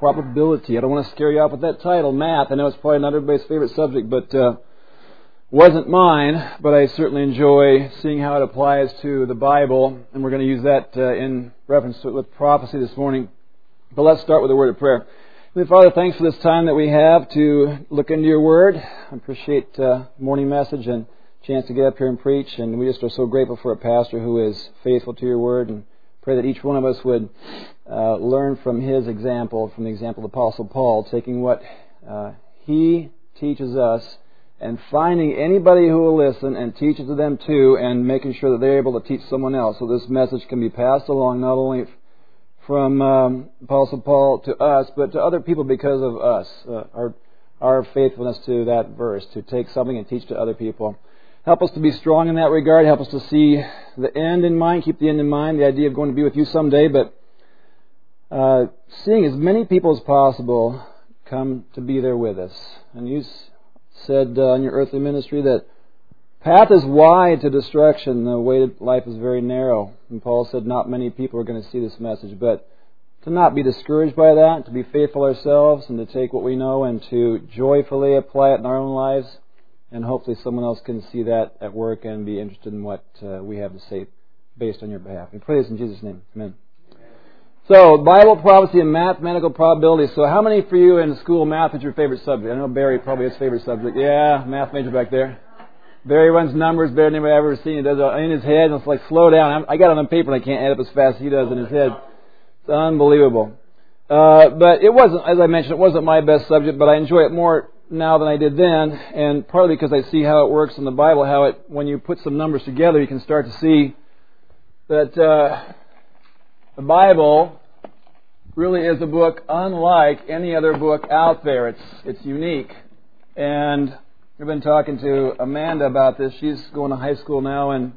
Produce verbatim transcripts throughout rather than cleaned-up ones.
probability. I don't want to scare you off with that title, math. I know it's probably not everybody's favorite subject, but uh, wasn't mine. But I certainly enjoy seeing how it applies to the Bible, and we're going to use that uh, in reference to with prophecy this morning. But let's start with a word of prayer. Heavenly Father, thanks for this time that we have to look into your Word. I appreciate uh, the morning message and chance to get up here and preach, and we just are so grateful for a pastor who is faithful to your Word, and pray that each one of us would uh, learn from his example, from the example of the Apostle Paul, taking what uh, he teaches us and finding anybody who will listen and teach it to them too, and making sure that they're able to teach someone else, so this message can be passed along not only from um, Apostle Paul to us, but to other people because of us, uh, our our faithfulness to that verse, to take something and teach to other people. Help us to be strong in that regard. Help us to see the end in mind, keep the end in mind, the idea of going to be with you someday, but uh, seeing as many people as possible come to be there with us. And you said uh, in your earthly ministry that path is wide to destruction, the way to life is very narrow. And Paul said not many people are going to see this message, but to not be discouraged by that, to be faithful ourselves, and to take what we know and to joyfully apply it in our own lives, and hopefully someone else can see that at work and be interested in what uh, we have to say based on your behalf. We pray this in Jesus' name. Amen. So, Bible, prophecy, and mathematical probability. So how many for you in school math is your favorite subject? I know Barry probably his favorite subject. Yeah, math major back there. Barry runs numbers better than anybody I've ever seen. He does it in his head, and it's like, slow down. I got it on paper, and I can't add up as fast as he does in his head. It's unbelievable. Uh, but it wasn't, as I mentioned, it wasn't my best subject, but I enjoy it more now than I did then, and partly because I see how it works in the Bible, how it, when you put some numbers together, you can start to see that uh, the Bible really is a book unlike any other book out there. It's it's unique. And we've been talking to Amanda about this. She's going to high school now, and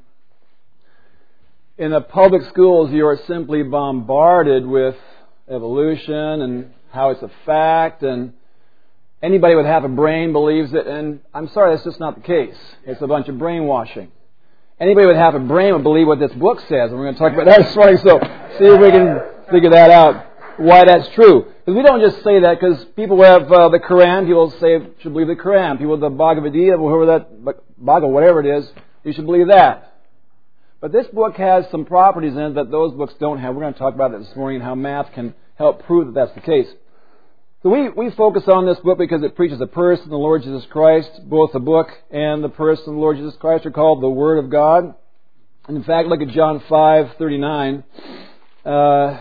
in the public schools, you are simply bombarded with evolution and how it's a fact, and anybody with half a brain believes it, and I'm sorry, that's just not the case. It's a bunch of brainwashing. Anybody with half a brain would believe what this book says, and we're going to talk about that this morning, so see if we can figure that out, why that's true. Because we don't just say that because people who have uh, the Quran, people say should believe the Quran. People with the Bhagavad Gita, whoever that, Bhagavad, whatever it is, you should believe that. But this book has some properties in it that those books don't have. We're going to talk about that this morning and how math can help prove that that's the case. So we, we focus on this book because it preaches the person, the Lord Jesus Christ. Both the book and the person, the Lord Jesus Christ, are called the Word of God. And in fact, look at John five thirty-nine. Uh,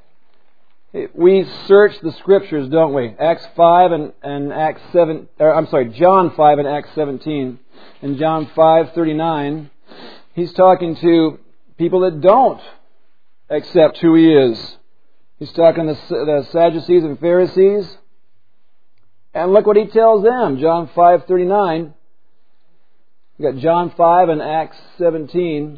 we search the Scriptures, don't we? Acts five and, and Acts seven. Or, I'm sorry, John five and Acts seventeen. In John five thirty-nine, he's talking to people that don't accept who he is. He's talking to the Sadducees and Pharisees. And look what he tells them. John five thirty-nine. We've got John five and Acts seventeen.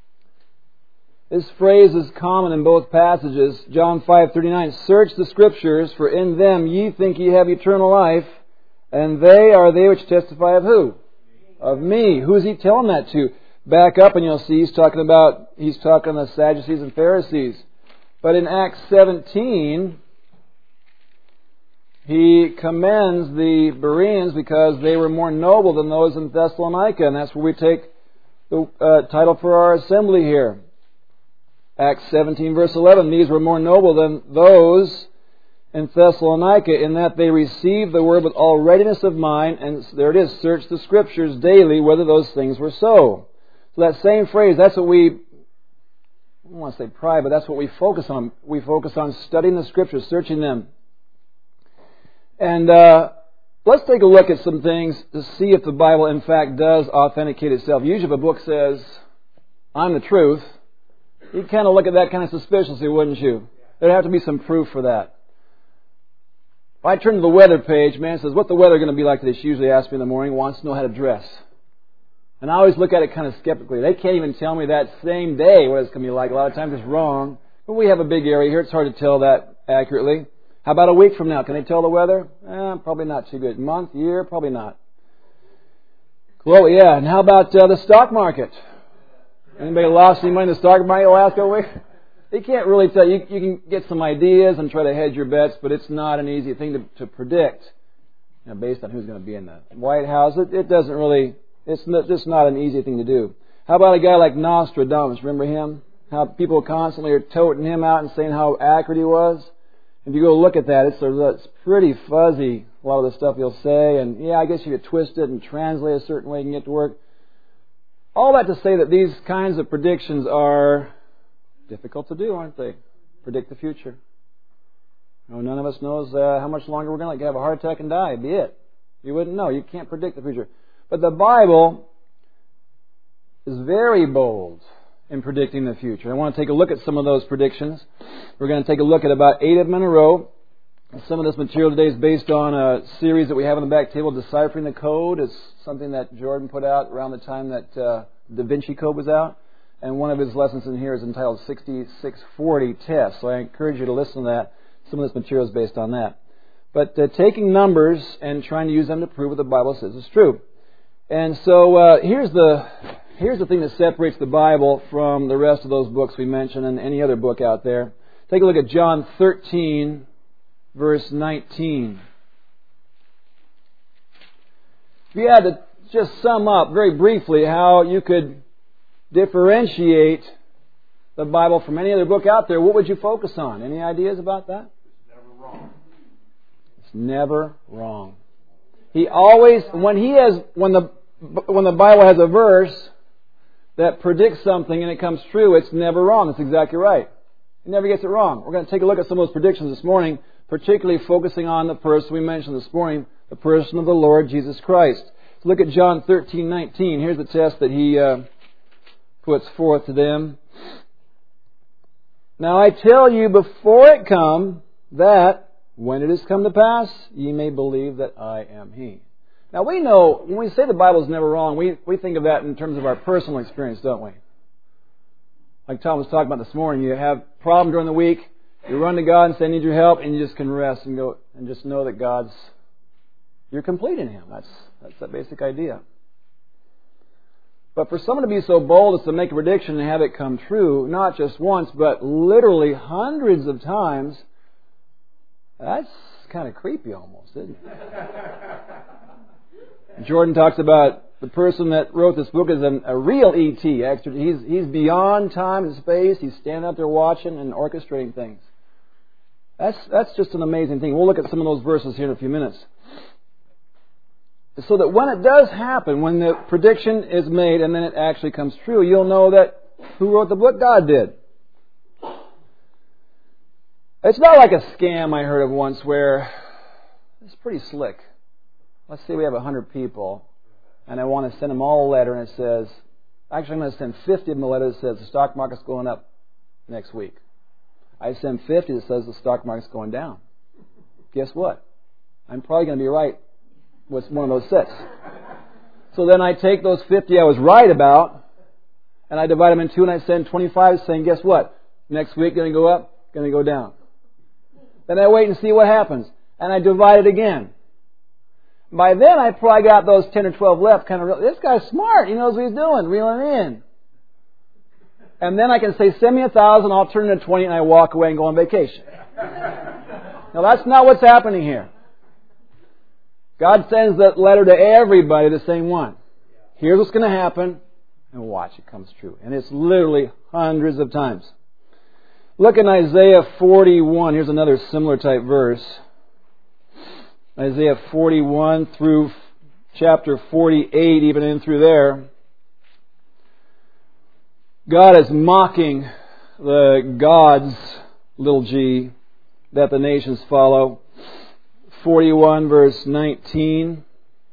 This phrase is common in both passages. John five thirty-nine. Search the Scriptures, for in them ye think ye have eternal life, and they are they which testify of who? Of me. Who's he telling that to? Back up and you'll see he's talking about, he's talking to the Sadducees and Pharisees. But in Acts seventeen, he commends the Bereans because they were more noble than those in Thessalonica. And that's where we take the uh, title for our assembly here. Acts seventeen verse eleven, these were more noble than those in Thessalonica in that they received the word with all readiness of mind. And there it is, search the Scriptures daily whether those things were so. So that same phrase, that's what we, I don't want to say pride, but that's what we focus on. We focus on studying the Scriptures, searching them. And uh, let's take a look at some things to see if the Bible, in fact, does authenticate itself. Usually if a book says, I'm the truth, you'd kind of look at that kind of suspiciously, wouldn't you? There'd have to be some proof for that. If I turn to the weather page, man says, what's the weather going to be like today? She usually asks me in the morning, wants to know how to dress. And I always look at it kind of skeptically. They can't even tell me that same day what it's going to be like. A lot of times it's wrong. But we have a big area here. It's hard to tell that accurately. How about a week from now? Can they tell the weather? Eh, probably not too good. Month, year? Probably not. Well, yeah. And how about uh, the stock market? Anybody lost any money in the stock market last couple weeks? They can't really tell you. You can get some ideas and try to hedge your bets, but it's not an easy thing to, to predict, you know, based on who's going to be in the White House. It, it doesn't really, it's not, just not an easy thing to do. How about a guy like Nostradamus? Remember him? How people constantly are toting him out and saying how accurate he was? If you go look at that, it's, a, it's pretty fuzzy, a lot of the stuff he'll say. And yeah, I guess you could twist it and translate a certain way and get to work. All that to say that these kinds of predictions are difficult to do, aren't they? Predict the future. You know, none of us knows uh, how much longer we're going to like have a heart attack and die. Be it. You wouldn't know. You can't predict the future. But the Bible is very bold in predicting the future. I want to take a look at some of those predictions. We're going to take a look at about eight of them in a row. Some of this material today is based on a series that we have on the back table, Deciphering the Code. It's something that Jordan put out around the time that uh, Da Vinci Code was out. And one of his lessons in here is entitled sixty-six forty Test. So I encourage you to listen to that. Some of this material is based on that. But uh, taking numbers and trying to use them to prove what the Bible says is true. And so uh, here's the here's the thing that separates the Bible from the rest of those books we mentioned and any other book out there. Take a look at John thirteen, verse nineteen. If you had to just sum up very briefly how you could differentiate the Bible from any other book out there, what would you focus on? Any ideas about that? It's never wrong. It's never wrong. He always, when he has, when the when the Bible has a verse that predicts something and it comes true, it's never wrong. That's exactly right. He never gets it wrong. We're going to take a look at some of those predictions this morning, particularly focusing on the person we mentioned this morning, the person of the Lord Jesus Christ. So look at John thirteen nineteen. Here's the test that he uh, puts forth to them. Now I tell you before it come, that when it has come to pass, ye may believe that I am He. Now we know, when we say the Bible is never wrong, we, we think of that in terms of our personal experience, don't we? Like Tom was talking about this morning, you have a problem during the week, you run to God and say, I need your help, and you just can rest and go and just know that God's, you're complete in Him. That's, that's that basic idea. But for someone to be so bold as to make a prediction and have it come true, not just once, but literally hundreds of times, that's kind of creepy almost, isn't it? Jordan talks about the person that wrote this book as an, a real E T. He's, he's beyond time and space. He's standing out there watching and orchestrating things. That's, that's just an amazing thing. We'll look at some of those verses here in a few minutes. So that when it does happen, when the prediction is made and then it actually comes true, you'll know that who wrote the book? God did. It's not like a scam I heard of once where it's pretty slick. Let's say we have one hundred people and I want to send them all a letter and it says, actually I'm going to send fifty of them a letter that says the stock market's going up next week. I send fifty that says the stock market's going down. Guess what? I'm probably going to be right with one of those sets. So then I take those fifty I was right about and I divide them in two and I send twenty-five saying, guess what? Next week going to go up, going to go down. Then I wait and see what happens. And I divide it again. By then I probably got those ten or twelve left. Kind of, this guy's smart. He knows what he's doing. Reeling in. And then I can say, send me a thousand, I'll turn it into twenty, and I walk away and go on vacation. Now that's not what's happening here. God sends that letter to everybody, the same one. Here's what's going to happen, and watch, it comes true. And it's literally hundreds of times. Look in Isaiah forty-one. Here's another similar type verse. Isaiah forty-one through chapter forty-eight, even in through there. God is mocking the gods, little g, that the nations follow. forty-one verse nineteen.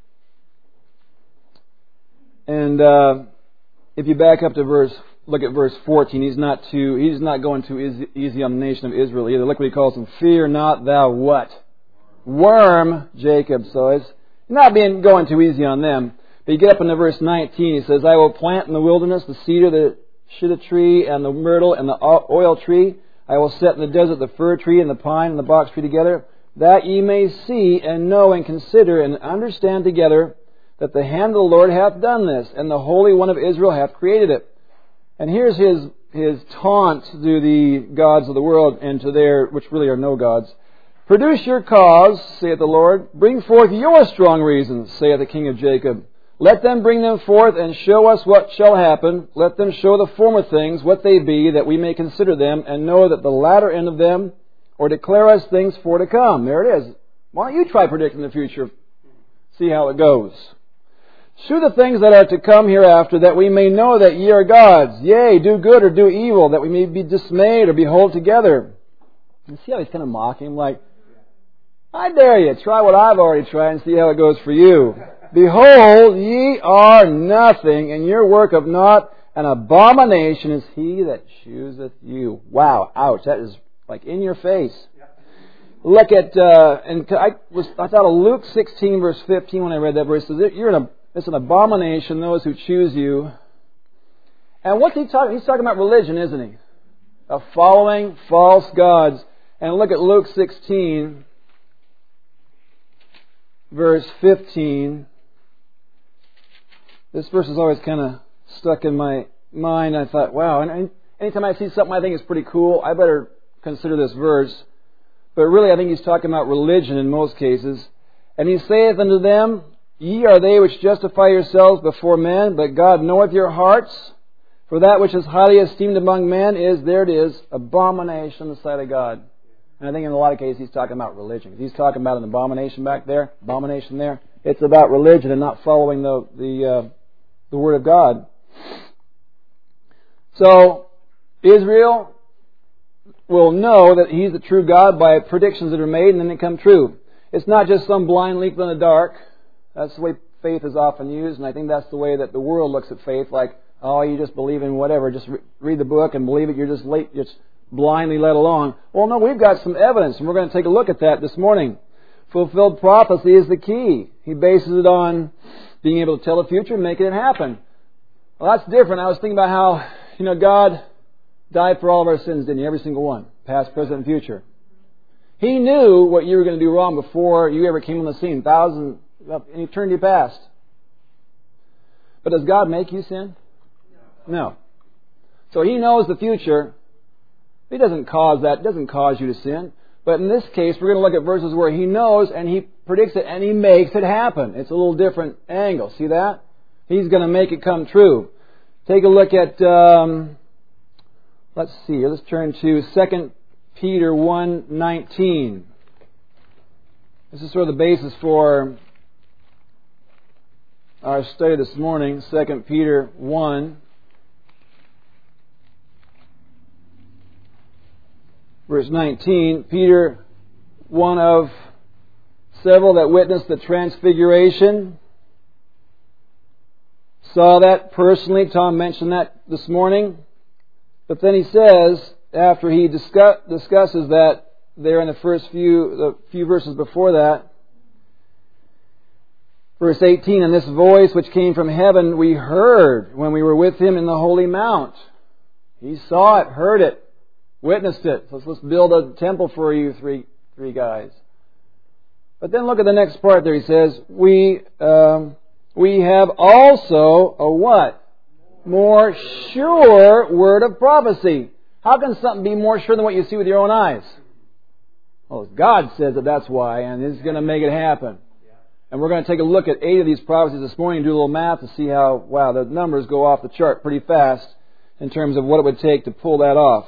And uh, if you back up to verse, look at verse fourteen. He's not too, he's not going too easy, easy on the nation of Israel either. Look what he calls them. Fear not thou what? Worm, Jacob. So it's not being going too easy on them. But you get up into verse nineteen. He says, I will plant in the wilderness the cedar, the shittim tree, and the myrtle, and the oil tree. I will set in the desert the fir tree, and the pine, and the box tree together, that ye may see, and know, and consider, and understand together, that the hand of the Lord hath done this, and the Holy One of Israel hath created it. And here's his his taunt to the gods of the world and to their, which really are no gods. Produce your cause, saith the Lord. Bring forth your strong reasons, saith the King of Jacob. Let them bring them forth and show us what shall happen. Let them show the former things, what they be, that we may consider them and know that the latter end of them, or declare us things for to come. There it is. Why don't you try predicting the future? See how it goes. Shew the things that are to come hereafter, that we may know that ye are gods. Yea, do good or do evil, that we may be dismayed or behold together. You see how he's kind of mocking him, like, I dare you, try what I've already tried and see how it goes for you. Behold, ye are nothing, and your work of naught, an abomination is he that chooseth you. Wow, ouch, that is like in your face. Look at, uh, and I was I thought of Luke sixteen verse fifteen when I read that verse. It says, you're an, it's an abomination, those who choose you. And what's he talking? He's talking about religion, isn't he? Of following false gods. And look at Luke sixteen, verse fifteen. This verse is always kind of stuck in my mind. I thought, wow, and anytime I see something I think is pretty cool, I better consider this verse. But really, I think he's talking about religion in most cases. And he saith unto them, ye are they which justify yourselves before men, but God knoweth your hearts. For that which is highly esteemed among men is, there it is, abomination in the sight of God. And I think in a lot of cases he's talking about religion. If he's talking about an abomination back there, abomination there, it's about religion and not following the the uh, the Word of God. So, Israel will know that He's the true God by predictions that are made and then they come true. It's not just some blind leap in the dark. That's the way faith is often used, and I think that's the way that the world looks at faith, like, oh, you just believe in whatever, just re- read the book and believe it, you're just late, just blindly led along. Well, no, we've got some evidence, and we're going to take a look at that this morning. Fulfilled prophecy is the key. He bases it on being able to tell the future and making it happen. Well, that's different. I was thinking about how, you know, God died for all of our sins, didn't He? Every single one. Past, present, and future. He knew what you were going to do wrong before you ever came on the scene. Thousands, in eternity past. But does God make you sin? No. So He knows the future. He doesn't cause that, doesn't cause you to sin. But in this case, we're going to look at verses where He knows and He predicts it and He makes it happen. It's a little different angle. See that? He's going to make it come true. Take a look at, um, let's see, let's turn to Second Peter one nineteen. This is sort of the basis for our study this morning. Second Peter one. Verse nineteen, Peter, one of several that witnessed the transfiguration, saw that personally. Tom mentioned that this morning. But then he says, after he discuss, discusses that there in the first few, the few verses before that, verse eighteen, and this voice which came from heaven we heard when we were with Him in the holy mount. He saw it, heard it. Witnessed it. Let's, let's build a temple for you, three three guys. But then look at the next part there. He says, we um, we have also a what? More sure word of prophecy. How can something be more sure than what you see with your own eyes? Well, God says that that's why, and He's going to make it happen. And we're going to take a look at eight of these prophecies this morning and do a little math to see how, wow, the numbers go off the chart pretty fast in terms of what it would take to pull that off.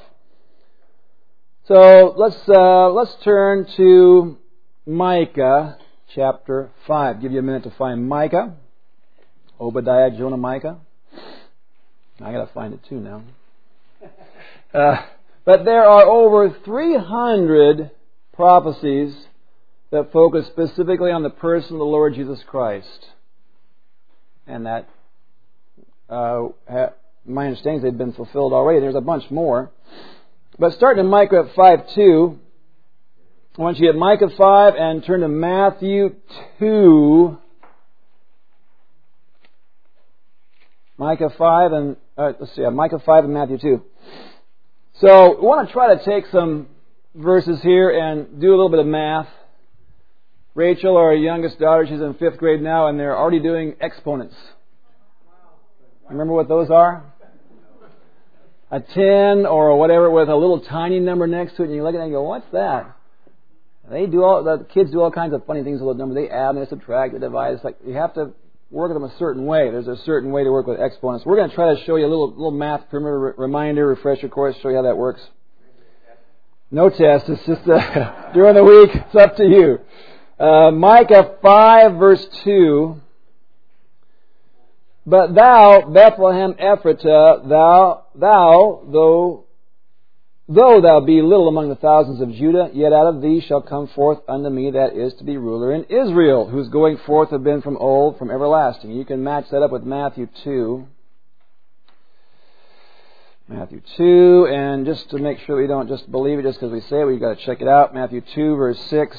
So let's uh, let's turn to Micah chapter five. Give you a minute to find Micah, Obadiah, Jonah, Micah. I got to find it too now. Uh, but there are over three hundred prophecies that focus specifically on the person of the Lord Jesus Christ, and that uh, ha- my understanding is they've been fulfilled already. There's a bunch more. But starting in Micah five two, I want you to get Micah five and turn to Matthew two. Micah five and, uh, let's see, Micah five and Matthew two. So we want to try to take some verses here and do a little bit of math. Rachel, our youngest daughter, she's in fifth grade now, and they're already doing exponents. Remember what those are? a ten or whatever with a little tiny number next to it, and you look at it and go, what's that? They do all, the kids do all kinds of funny things with those numbers. They add, they subtract, they divide. It's like you have to work with them a certain way. There's a certain way to work with exponents. We're going to try to show you a little little math perimeter reminder, refresher course, show you how that works. No test. It's just uh, during the week. It's up to you. Uh, Micah five verse two. But thou, Bethlehem Ephratah, thou, thou, though, though thou be little among the thousands of Judah, yet out of thee shall come forth unto me that is to be ruler in Israel, whose going forth have been from old, from everlasting. You can match that up with Matthew two. Matthew two, and just to make sure we don't just believe it just because we say it, we've got to check it out. Matthew two, verse six.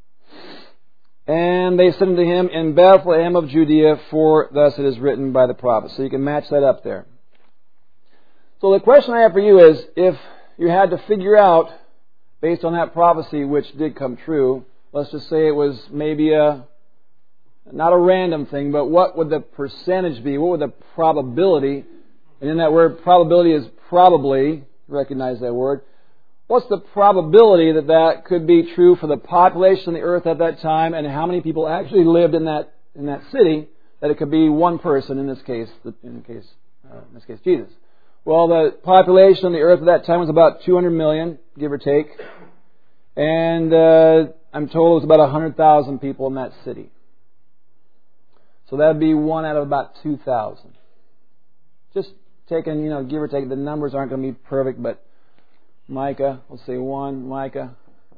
And they said unto him, in Bethlehem of Judea, for thus it is written by the prophet. So you can match that up there. So the question I have for you is, if you had to figure out, based on that prophecy which did come true, let's just say it was maybe a, not a random thing, but what would the percentage be? What would the probability, and in that word probability is probably, recognize that word, what's the probability that that could be true for the population of the earth at that time, and how many people actually lived in that in that city? That it could be one person in this case, in case uh, in this case Jesus. Well, the population of the earth at that time was about two hundred million, give or take, and uh, I'm told it was about one hundred thousand people in that city. So that would be one out of about two thousand. Just taking, you know, give or take. The numbers aren't going to be perfect, but Micah, let's say one, Micah,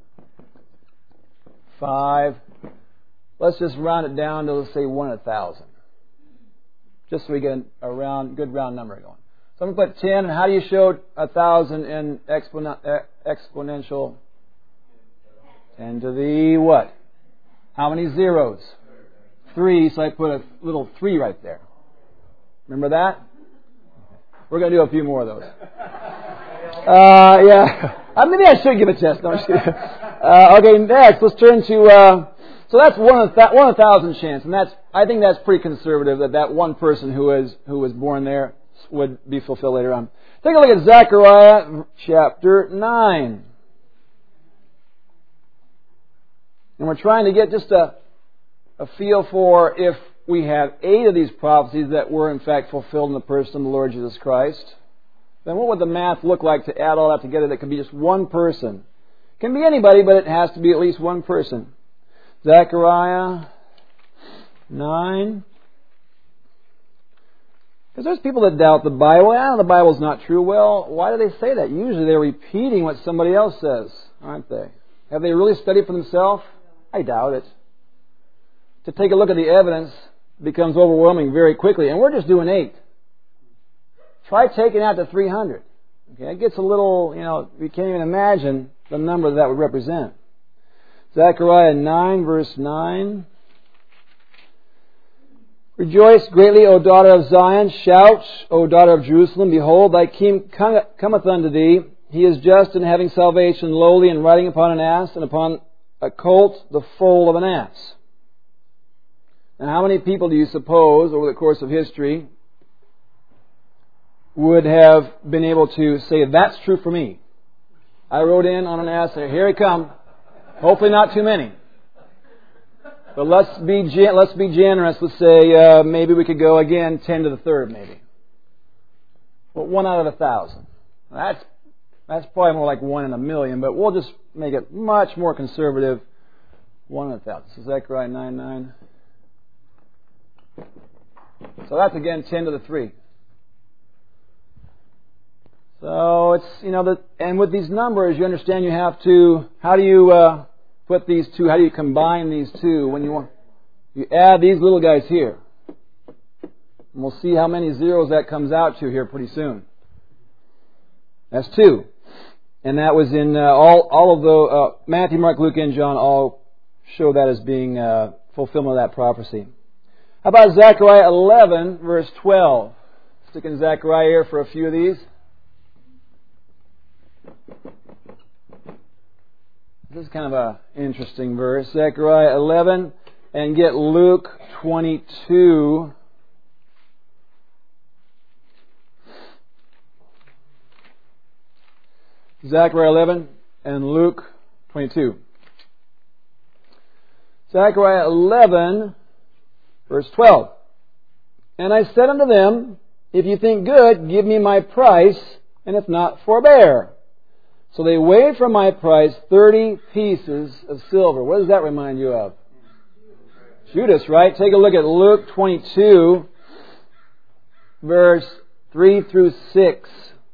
five. Let's just round it down to, let's say, one in a thousand. Just so we get a round, good round number going. So I'm going to put ten, and how do you show a thousand in expon- exponential? ten to the what? How many zeros? Three, so I put a little three right there. Remember that? We're going to do a few more of those. Uh, yeah. Uh, maybe I should give a test. No, I'm just kidding. Uh, okay, next, let's turn to, uh, so that's one in, th- one in a thousand chance, and that's, I think that's pretty conservative, that that one person who is, who was born there would be fulfilled later on. Take a look at Zechariah chapter nine. And we're trying to get just a, a feel for if we have eight of these prophecies that were in fact fulfilled in the person of the Lord Jesus Christ, then what would the math look like to add all that together that could be just one person? It can be anybody, but it has to be at least one person. Zechariah nine. Because there's people that doubt the Bible. Ah, the Bible's not true. Well, why do they say that? Usually they're repeating what somebody else says, aren't they? Have they really studied for themselves? I doubt it. To take a look at the evidence becomes overwhelming very quickly. And we're just doing eight. Try taking out to three hundred. Okay, it gets a little, you know, we can't even imagine the number that would represent. Zechariah nine, verse nine. Rejoice greatly, O daughter of Zion. Shout, O daughter of Jerusalem. Behold, thy king cometh unto thee. He is just and having salvation, lowly, and riding upon an ass, and upon a colt, the foal of an ass. Now, how many people do you suppose, over the course of history, would have been able to say, that's true for me? I rode in on an ass, and here he come. Hopefully not too many. But let's be let's be generous. Let's say uh, maybe we could go again ten to the third, maybe. Well, one out of a thousand. That's that's probably more like one in a million. But we'll just make it much more conservative. One in a thousand. So Zechariah nine nine. So that's again ten to the three. So it's, you know, the, and with these numbers, you understand you have to, how do you uh, put these two, how do you combine these two when you want, you add these little guys here. And we'll see how many zeros that comes out to here pretty soon. That's two. And that was in uh, all, all of the, uh, Matthew, Mark, Luke, and John all show that as being uh, fulfillment of that prophecy. How about Zechariah eleven, verse twelve? Sticking Zechariah here for a few of these. This is kind of an interesting verse. Zechariah eleven, and get Luke twenty-two. Zechariah eleven and Luke twenty-two. Zechariah eleven, verse twelve. And I said unto them, if you think good, give me my price, and if not, forbear. So they weighed for my price thirty pieces of silver. What does that remind you of? Judas, right? Take a look at Luke twenty-two, verse three through six.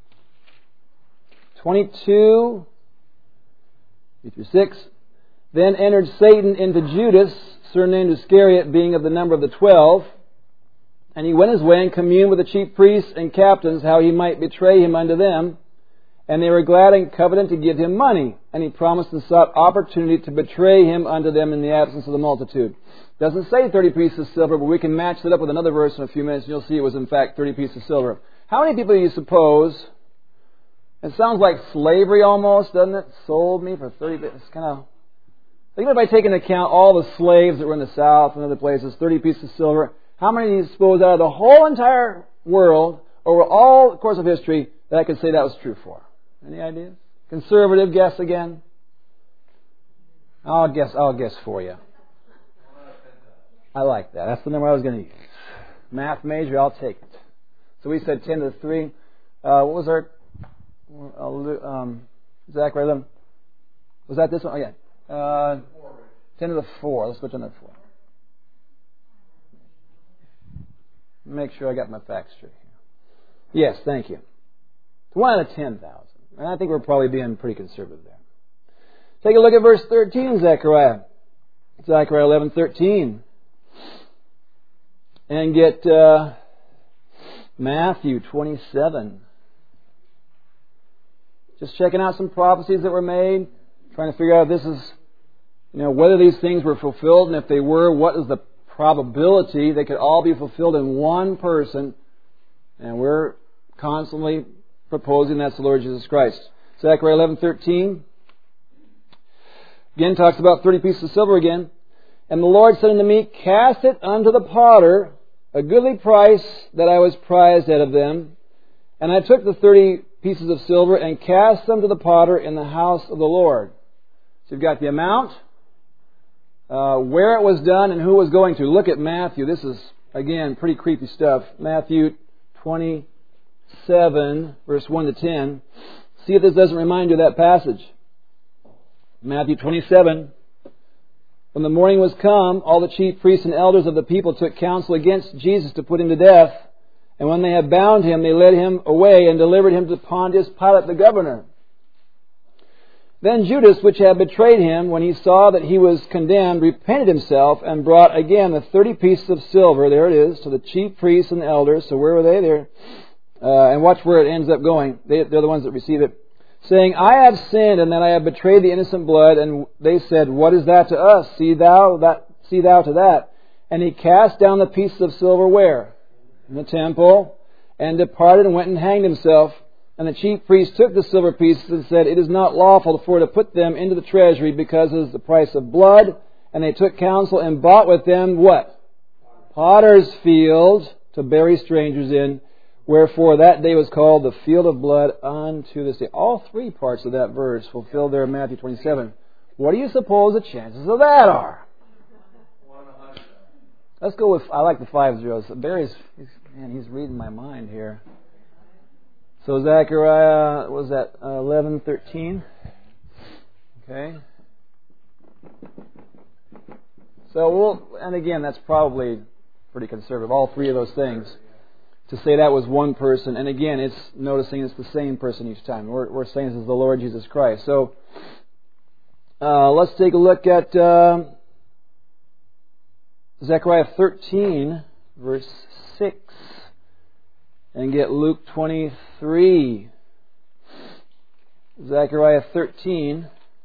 twenty-two, three through six. Then entered Satan into Judas, surnamed Iscariot, being of the number of the twelve. And he went his way and communed with the chief priests and captains, how he might betray him unto them. And they were glad and covenant to give him money. And he promised and sought opportunity to betray him unto them in the absence of the multitude. Doesn't say thirty pieces of silver, but we can match that up with another verse in a few minutes, and you'll see it was in fact thirty pieces of silver. How many people do you suppose, it sounds like slavery almost, doesn't it? Sold me for thirty, it's kind of, think about if I take into account all the slaves that were in the South and other places, thirty pieces of silver. How many do you suppose out of the whole entire world, over all the course of history, that I could say that was true for? Any ideas? Conservative guess again? I'll guess, I'll guess for you. I like that. That's the number I was going to use. Math major, I'll take it. So we said ten to the three. Uh, what was our... Uh, um, Zechariah eleven. Was that this one? Oh, yeah. Uh, ten to the four. Let's switch on to the four. Make sure I got my facts straight here. Yes, thank you. It's one out of ten thousand. And I think we're probably being pretty conservative there. Take a look at verse thirteen, Zechariah. Zechariah eleven thirteen. And get uh, Matthew twenty-seven. Just checking out some prophecies that were made. Trying to figure out if this is, you know, whether these things were fulfilled. And if they were, what is the probability they could all be fulfilled in one person. And we're constantly proposing that's the Lord Jesus Christ. Zechariah eleven thirteen. Again talks about thirty pieces of silver again. And the Lord said unto me, cast it unto the potter, a goodly price that I was prized out of them. And I took the thirty pieces of silver and cast them to the potter in the house of the Lord. So you've got the amount, uh, where it was done, and who it was going to. Look at Matthew. This is, again, pretty creepy stuff. Matthew twenty-seven, verse one to ten. See if this doesn't remind you of that passage. Matthew twenty-seven. When the morning was come, all the chief priests and elders of the people took counsel against Jesus to put him to death. And when they had bound him, they led him away and delivered him to Pontius Pilate the governor. Then Judas, which had betrayed him, when he saw that he was condemned, repented himself and brought again the thirty pieces of silver, there it is, to the chief priests and elders. So where were they? There. Uh, and watch where it ends up going. They, they're the ones that receive it. Saying, I have sinned, and that I have betrayed the innocent blood. And they said, what is that to us? See thou that. See thou to that. And he cast down the pieces of silver where? In the temple, and departed and went and hanged himself. And the chief priest took the silver pieces and said, it is not lawful for to put them into the treasury, because it is the price of blood. And they took counsel and bought with them what? Potter's field, to bury strangers in. Wherefore that day was called the field of blood unto this day. All three parts of that verse fulfilled there in Matthew twenty-seven. What do you suppose the chances of that are? Let's go with, I like the five zeros. Barry's, he's, man, he's reading my mind here. So Zechariah, what was that, uh, eleven thirteen? Okay. So we'll, and again, that's probably pretty conservative, all three of those things. To say that was one person, and again, it's noticing it's the same person each time. We're, we're saying this is the Lord Jesus Christ. So uh, let's take a look at uh, Zechariah thirteen, verse six, and get Luke twenty-three. Zechariah thirteen,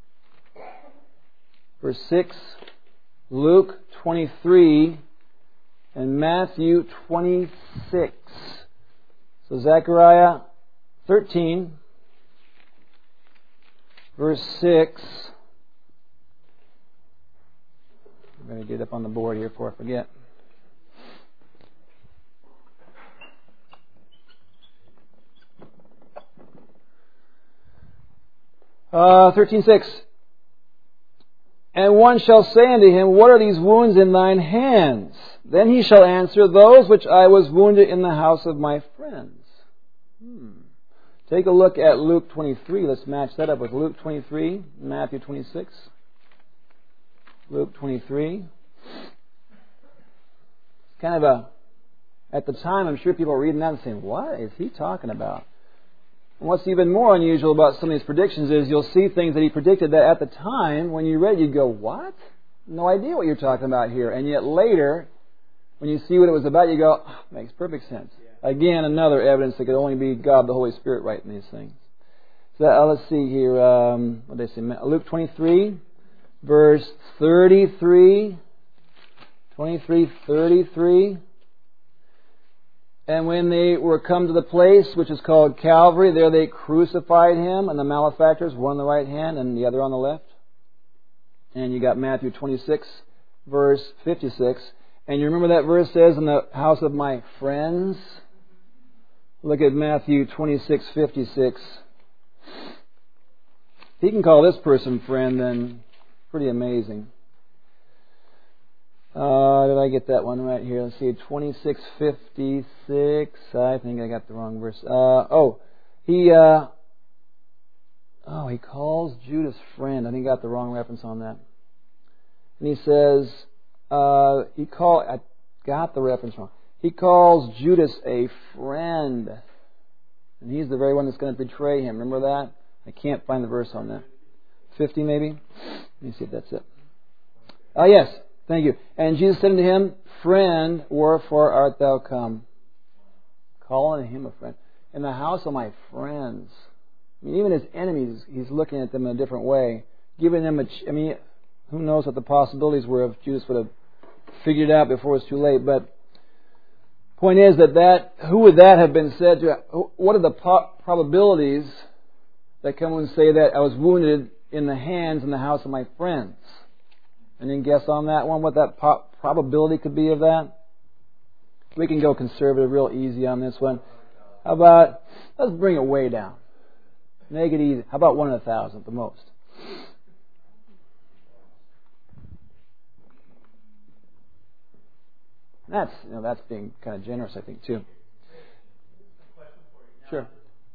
verse six, Luke twenty-three, and Matthew twenty-six. So Zechariah thirteen, verse six. I'm going to get up on the board here before I forget. Uh, thirteen six. And one shall say unto him, What are these wounds in thine hands? Then he shall answer, Those which I was wounded in the house of my friends. Hmm. Take a look at Luke twenty-three. Let's match that up with Luke twenty-three, Matthew twenty-six. Luke twenty-three. It's kind of a, at the time, I'm sure people are reading that and saying, What is he talking about? And what's even more unusual about some of these predictions is you'll see things that he predicted that at the time, when you read, you'd go, What? No idea what you're talking about here. And yet later, when you see what it was about, you go, oh, makes perfect sense. Again, another evidence that could only be God, the Holy Spirit, writing these things. So uh, let's see here. Um, what did I say? Luke twenty-three, verse thirty-three. twenty-three, thirty-three. And when they were come to the place which is called Calvary, there they crucified him and the malefactors, one on the right hand and the other on the left. And you got Matthew twenty-six, verse fifty-six. And you remember that verse says, In the house of my friends? Look at Matthew twenty-six, fifty-six. If he can call this person friend, then pretty amazing. Uh, did I get that one right here? Let's see, twenty-six fifty-six. I think I got the wrong verse. Uh, oh, he uh, oh he calls Judas friend. I think I got the wrong reference on that. And he says uh, he call. I got the reference wrong. He calls Judas a friend, and he's the very one that's going to betray him. Remember that? I can't find the verse on that. Fifty maybe. Let me see if that's it. Oh yes. Thank you. And Jesus said unto him, Friend, wherefore art thou come? Calling him a friend. In the house of my friends. I mean, even his enemies, he's looking at them in a different way. Giving them a... Ch- I mean, who knows what the possibilities were if Judas would have figured it out before it was too late. But point is that, that who would that have been said to? What are the po- probabilities that come and say that I was wounded in the hands in the house of my friends? Any guess on that one? What that po- probability could be of that? We can go conservative real easy on this one. How about, let's bring it way down. Make it easy. How about one in a thousand at the most? That's, you know, that's being kind of generous, I think, too. Sure.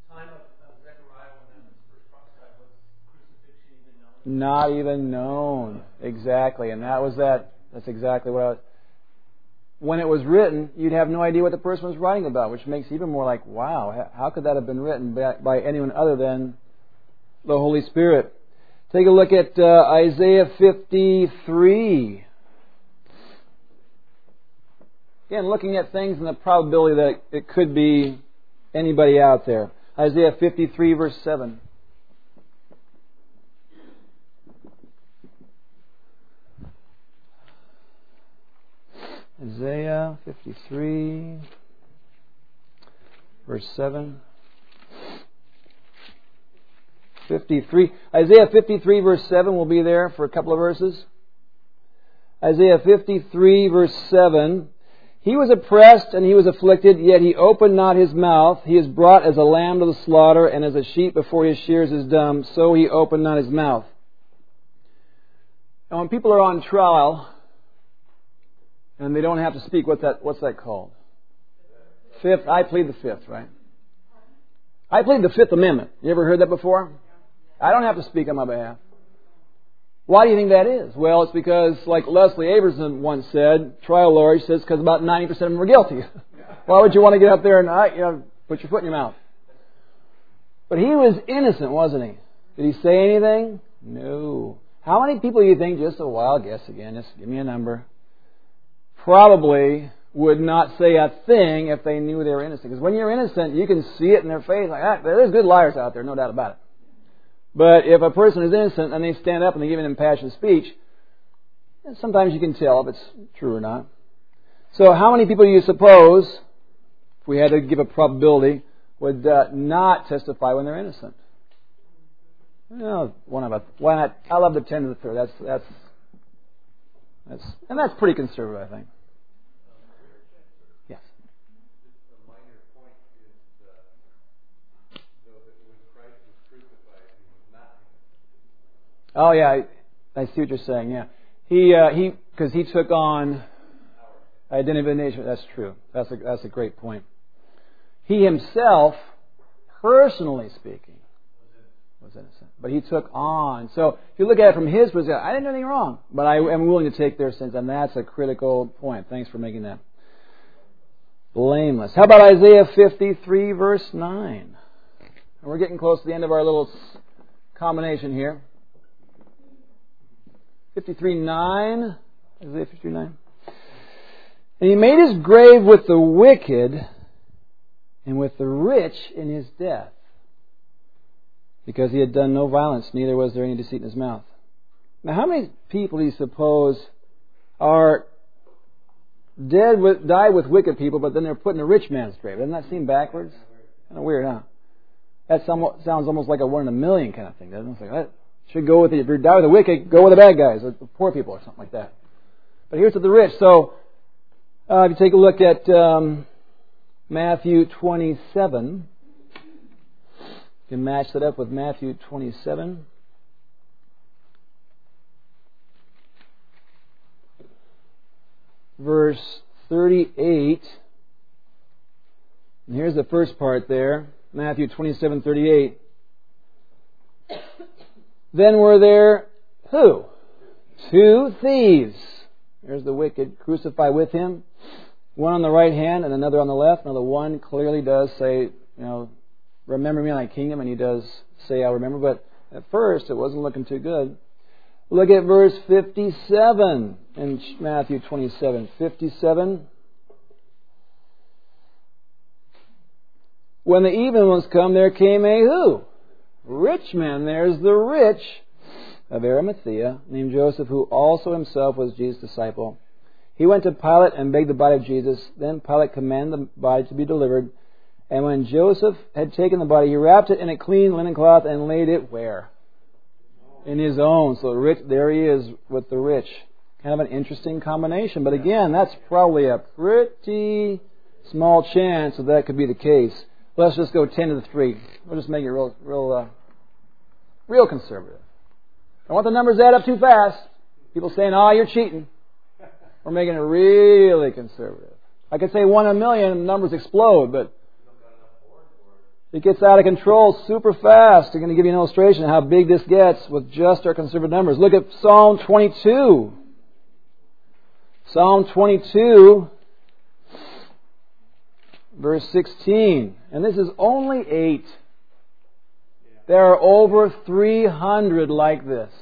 Not even known. Exactly. And that was that. That's exactly what I was. When it was written, you'd have no idea what the person was writing about, which makes it even more like, wow, how could that have been written by, by anyone other than the Holy Spirit? Take a look at uh, Isaiah fifty-three. Again, looking at things and the probability that it could be anybody out there. Isaiah fifty-three, verse seven. Isaiah fifty-three, verse seven. fifty-three. Isaiah fifty-three, verse seven will be there for a couple of verses. Isaiah fifty-three, verse seven. He was oppressed and he was afflicted, yet he opened not his mouth. He is brought as a lamb to the slaughter, and as a sheep before his shears is dumb, so he opened not his mouth. And when people are on trial, and they don't have to speak, what's that, what's that called? Fifth, I plead the fifth, right? I plead the Fifth Amendment. You ever heard that before? I don't have to speak on my behalf. Why do you think that is? Well, it's because, like Leslie Aberson once said, trial lawyer, he says, because about ninety percent of them are guilty. Why would you want to get up there and uh, you know, put your foot in your mouth? But he was innocent, wasn't he? Did he say anything? No. How many people do you think, just a wild guess again, just give me a number, probably would not say a thing if they knew they were innocent? Because when you're innocent, you can see it in their face. Like, ah, there's good liars out there, no doubt about it. But if a person is innocent and they stand up and they give an impassioned speech, sometimes you can tell if it's true or not. So how many people do you suppose, if we had to give a probability, would uh, not testify when they're innocent? Well, one of us. Why not? I love the ten to the third. That's that's that's and that's pretty conservative, I think. Yes. A minor point is uh, though that when Christ was crucified, he was not innocent. Oh yeah, I, I see what you're saying. Yeah, he uh, he because he took on identity of nature. That's true. That's a that's a great point. He himself, personally speaking, was innocent, but he took on. So if you look at it from his perspective, I didn't do anything wrong, but I am willing to take their sins, and that's a critical point. Thanks for making that. Blameless. How about Isaiah fifty-three, verse nine? And we're getting close to the end of our little combination here. fifty-three nine. Isaiah fifty-three nine. And he made his grave with the wicked and with the rich in his death, because he had done no violence, neither was there any deceit in his mouth. Now, how many people do you suppose are dead with, died with wicked people, but then they're put in a rich man's grave? Doesn't that seem backwards? Kind of weird, huh? That somewhat, sounds almost like a one in a million kind of thing, doesn't it? It's like, that should go with the, if you die with the wicked, go with the bad guys, or the poor people, or something like that. But here's to the rich. So, uh, if you take a look at um, Matthew twenty-seven, you can match that up with Matthew twenty-seven. Verse thirty-eight. And here's the first part there. Matthew twenty-seven thirty-eight. Then were there who? Two thieves. There's the wicked crucified with him. One on the right hand and another on the left. Now the one clearly does say, you know, remember me in thy kingdom, and he does say, I'll remember, but at first it wasn't looking too good. Look at verse fifty-seven in Matthew twenty-seven. fifty-seven. When the even was come, there came a who? Rich man. There's the rich of Arimathea, named Joseph, who also himself was Jesus' disciple. He went to Pilate and begged the body of Jesus. Then Pilate commanded the body to be delivered. And when Joseph had taken the body, he wrapped it in a clean linen cloth and laid it where? In his own. So rich, there he is with the rich. Kind of an interesting combination. But again, that's probably a pretty small chance that that could be the case. Let's just go ten to the three. We'll just make it real, real, uh, real conservative. I don't want the numbers to add up too fast. People saying, "Oh, you're cheating." We're making it really conservative. I could say one in a million, and numbers explode, but it gets out of control super fast. I'm going to give you an illustration of how big this gets with just our conservative numbers. Look at Psalm twenty-two. Psalm twenty-two, verse sixteen. And this is only eight. There are over three hundred like this.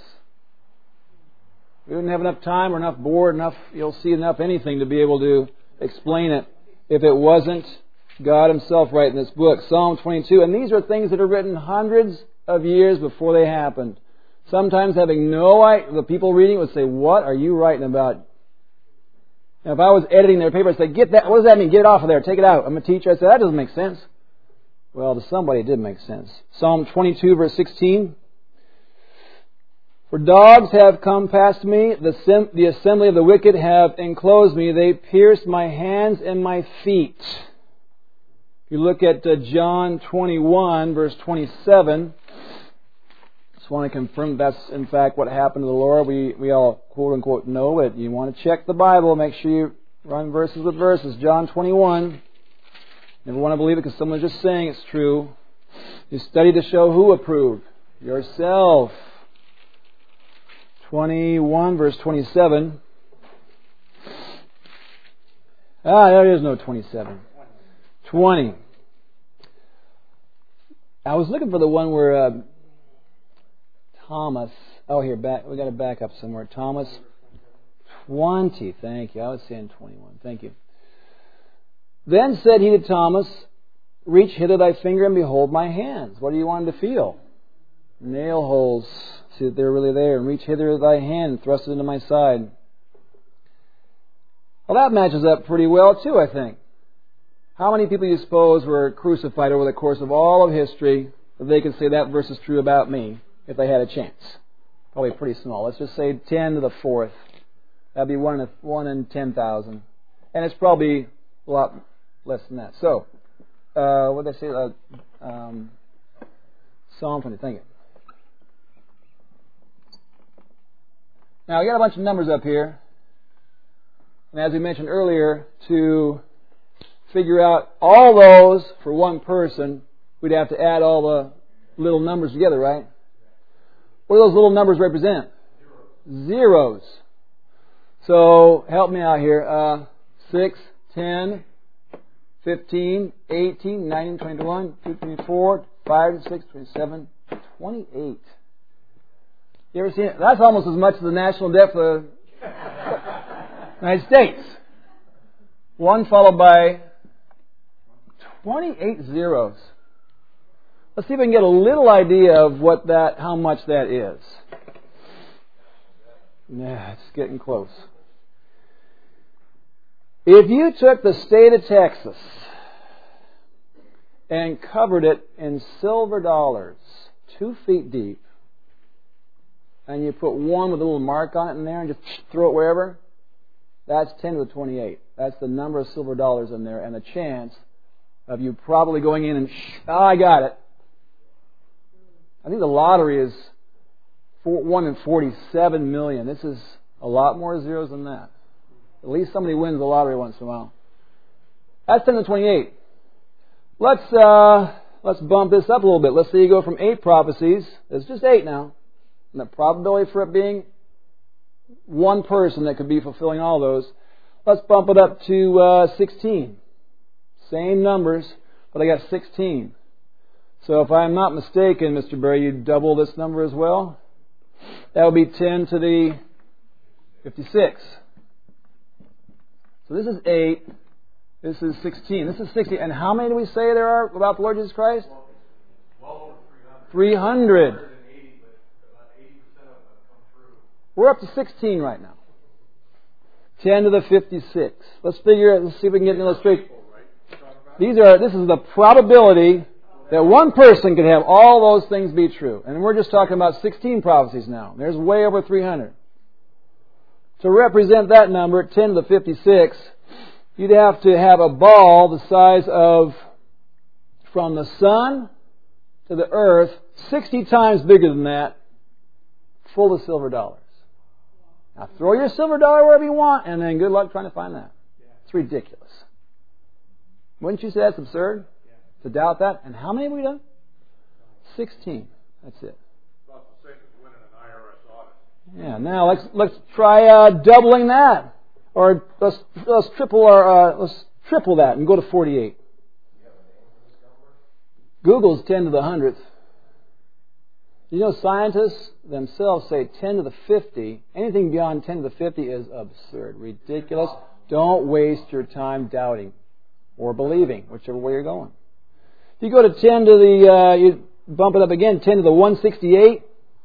We wouldn't have enough time or enough board, enough, you'll see enough anything to be able to explain it if it wasn't God Himself writing this book. Psalm twenty-two. And these are things that are written hundreds of years before they happened. Sometimes having no idea, the people reading it would say, "What are you writing about?" Now, if I was editing their paper, I'd say, "Get that, what does that mean? Get it off of there, take it out." I'm a teacher, I'd say, "That doesn't make sense." Well, to somebody it did make sense. Psalm twenty-two, verse sixteen. For dogs have come past me, the, sim- the assembly of the wicked have enclosed me, they pierced my hands and my feet. If you look at uh, John twenty-one, verse twenty-seven, just want to confirm that's in fact what happened to the Lord. We we all quote unquote know it. You want to check the Bible, make sure you run verses with verses. John twenty-one. Never want to believe it because someone's just saying it's true. You study to show who approved? Yourself. twenty-one, verse twenty-seven. Ah, there is no twenty-seven. twenty. I was looking for the one where uh, Thomas. Oh, here, back. We got to back up somewhere. Thomas. twenty. Thank you. I was saying twenty-one. Thank you. Then said he to Thomas, "Reach hither thy finger and behold my hands." What do you want him to feel? Nail holes. See that they're really there. "And reach hither thy hand and thrust it into my side." Well, that matches up pretty well too, I think. How many people do you suppose were crucified over the course of all of history that they could say that verse is true about me if they had a chance? Probably pretty small. Let's just say ten to the fourth. That'd be one in, one in ten thousand. And it's probably a lot less than that. So, uh, what did I say? Uh, um, Psalm twenty. Thank you. Now, we got a bunch of numbers up here. And as we mentioned earlier, to figure out all those for one person, we'd have to add all the little numbers together, right? What do those little numbers represent? Zeros. Zeros. So, help me out here. Uh, six, ten, fifteen, eighteen, nineteen, twenty, twenty-one, twenty-four, five, six, twenty-seven, twenty-eight. You ever seen it? That's almost as much as the national debt for the United States. One followed by twenty-eight zeros. Let's see if we can get a little idea of what that, how much that is. Yeah, it's getting close. If you took the state of Texas and covered it in silver dollars, two feet deep, and you put one with a little mark on it in there and just throw it wherever, that's ten to the twenty-eight. That's the number of silver dollars in there and the chance of you probably going in and, oh, I got it. I think the lottery is one in forty-seven million. This is a lot more zeros than that. At least somebody wins the lottery once in a while. That's ten to twenty-eight. Let's uh, let's bump this up a little bit. Let's say you go from eight prophecies. It's just eight now. And the probability for it being one person that could be fulfilling all those. Let's bump it up to uh, sixteen. Same numbers, but I got sixteen. So if I'm not mistaken, Mister Berry, you double this number as well? That would be ten to the fifty-six. So this is eight. This is sixteen. This is sixty. And how many do we say there are about the Lord Jesus Christ? Well over three hundred. three hundred. We're up to sixteen right now. ten to the fifty-six. Let's figure it. Let's see if we can get an illustration. These are. This is the probability that one person could have all those things be true. And we're just talking about sixteen prophecies now. There's way over three hundred. To represent that number, ten to the fifty-six, you'd have to have a ball the size of, from the sun to the earth, sixty times bigger than that, full of silver dollars. Now throw your silver dollar wherever you want, and then good luck trying to find that. It's ridiculous. Wouldn't you say that's absurd? To doubt that? And how many have we done? Sixteen. That's it. About the same as winning an I R S audit. Yeah. Now let's let's try uh, doubling that, or let's let's triple our uh, let's triple that and go to forty-eight. Google's ten to the hundredth. You know, scientists themselves say ten to the fifty. Anything beyond ten to the fifty is absurd, ridiculous. Don't waste your time doubting or believing, whichever way you're going. If you go to ten to the, uh, you bump it up again, ten to the one sixty-eight.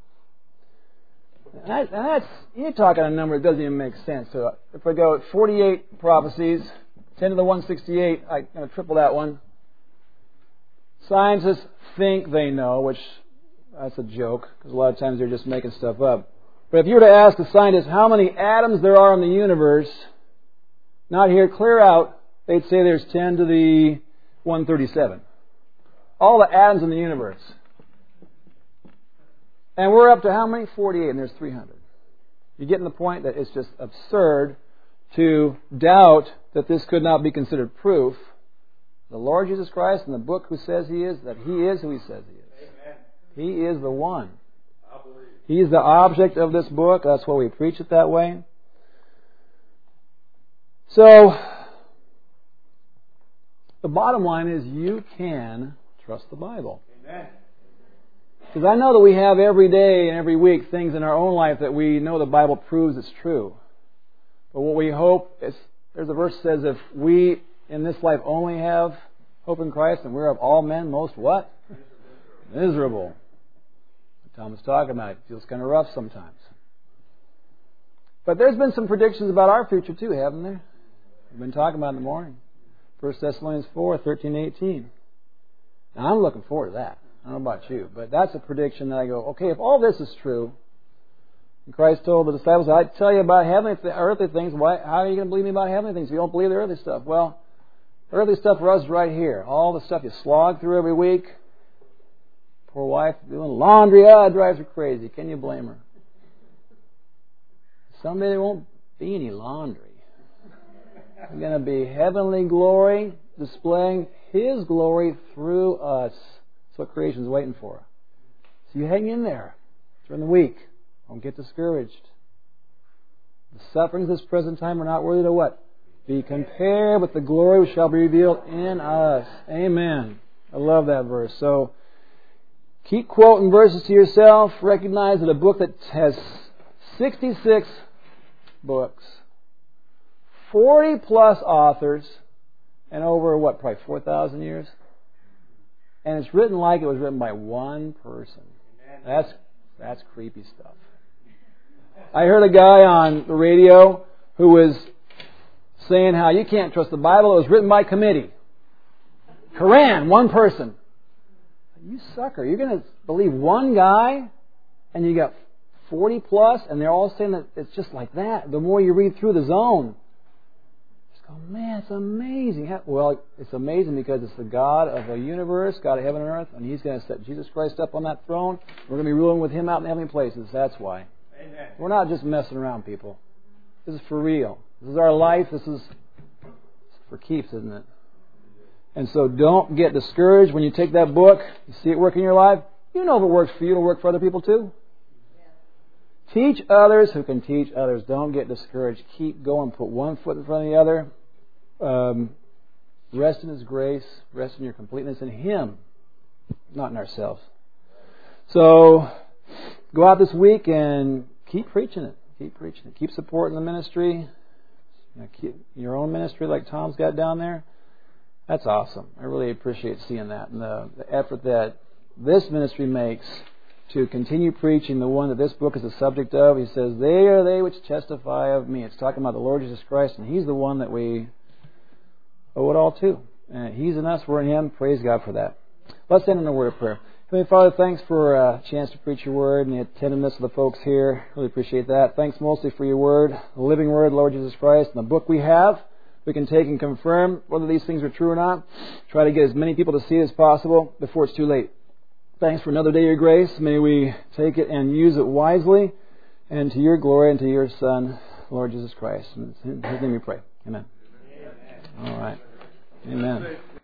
That, that's, you're talking a number that doesn't even make sense. So if I go at forty-eight prophecies, ten to the one sixty-eight, I'm going to triple that one. Scientists think they know, which that's a joke, because a lot of times they're just making stuff up. But if you were to ask a scientist how many atoms there are in the universe, not here, clear out, they'd say there's ten to the one thirty-seven. All the atoms in the universe. And we're up to how many? forty-eight, and there's three hundred. You're getting the point that it's just absurd to doubt that this could not be considered proof. The Lord Jesus Christ in the book who says He is, that He is who He says He is. Amen. He is the one. I believe. He's the object of this book. That's why we preach it that way. So, the bottom line is you can trust the Bible. Amen. Because I know that we have every day and every week things in our own life that we know the Bible proves it's true. But what we hope is, there's a verse that says, if we in this life only have hope in Christ, and we're of all men most what? Miserable. Miserable. What Tom was talking about. It feels kind of rough sometimes. But there's been some predictions about our future too, haven't there? We've been talking about it in the morning. First Thessalonians four, thirteen, eighteen. Now I'm looking forward to that. I don't know about you, but that's a prediction that I go, okay, if all this is true, and Christ told the disciples, I tell you about heavenly, earthly things, why, how are you going to believe me about heavenly things if you don't believe the earthly stuff? Well, earthly stuff for us is right here. All the stuff you slog through every week. Poor wife doing laundry, ah, it drives her crazy. Can you blame her? someday there won't be any laundry. It's going to be heavenly glory displaying His glory through us. That's what creation's waiting for. So you hang in there during the week. Don't get discouraged. The sufferings of this present time are not worthy to what? Be compared with the glory which shall be revealed in us. Amen. I love that verse. So keep quoting verses to yourself. Recognize that a book that has sixty-six books, forty plus authors, and over what, probably four thousand years? And it's written like it was written by one person. That's that's creepy stuff. I heard a guy on the radio who was saying how you can't trust the Bible. It was written by committee. Quran, one person. You sucker. You're going to believe one guy and you got forty plus and they're all saying that it's just like that. The more you read through the zone, just go, man, it's amazing. Well, it's amazing because it's the God of the universe, God of heaven and earth, and He's going to set Jesus Christ up on that throne. We're going to be ruling with Him out in the heavenly places. That's why. Amen. We're not just messing around, people. This is for real. This is our life. This is for keeps, isn't it? And so don't get discouraged when you take that book, you see it work in your life. You know if it works for you, it'll work for other people too. Yeah. Teach others who can teach others. Don't get discouraged. Keep going. Put one foot in front of the other. Um, rest in His grace. Rest in your completeness in Him, not in ourselves. So go out this week and keep preaching it. Keep preaching it. Keep supporting the ministry. You know, keep your own ministry like Tom's got down there. That's awesome. I really appreciate seeing that and the, the effort that this ministry makes to continue preaching the one that this book is the subject of. He says, "They are they which testify of me." It's talking about the Lord Jesus Christ, and He's the one that we owe it all to. And He's in us, we're in Him. Praise God for that. Let's end in a word of prayer. Heavenly Father, thanks for a chance to preach Your Word and the attentiveness of the folks here. Really appreciate that. Thanks mostly for Your Word, the living Word, Lord Jesus Christ, and the book we have. We can take and confirm whether these things are true or not. Try to get as many people to see it as possible before it's too late. Thanks for another day of Your grace. May we take it and use it wisely and to Your glory and to Your Son, Lord Jesus Christ. In His name we pray. Amen. Amen. All right. Amen.